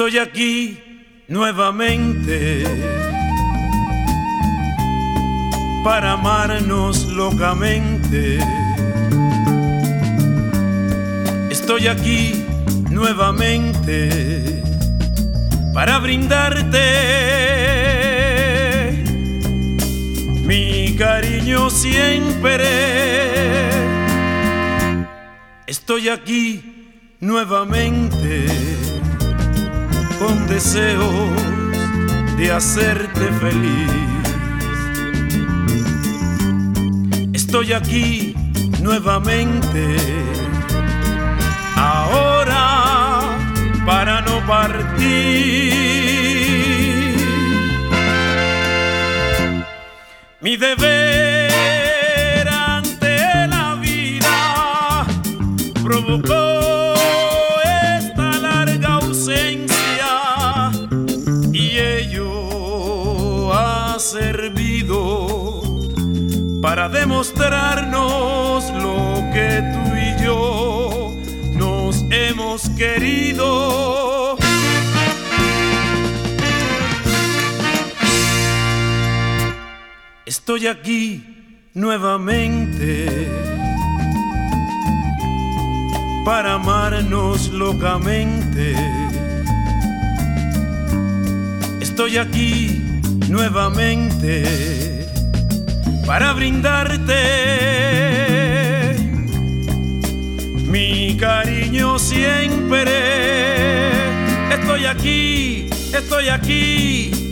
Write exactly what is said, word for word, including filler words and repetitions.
Estoy aquí nuevamente para amarnos locamente. Estoy aquí nuevamente para brindarte mi cariño siempre. Estoy aquí nuevamente con deseos de hacerte feliz. Estoy aquí nuevamente ahora para no partir. Mi deber ante la vida provocó esta larga ausencia y ello ha servido para demostrarnos lo que tú y yo nos hemos querido. Estoy aquí nuevamente para amarnos locamente. Estoy aquí nuevamente para brindarte mi cariño siempre. Estoy aquí, estoy aquí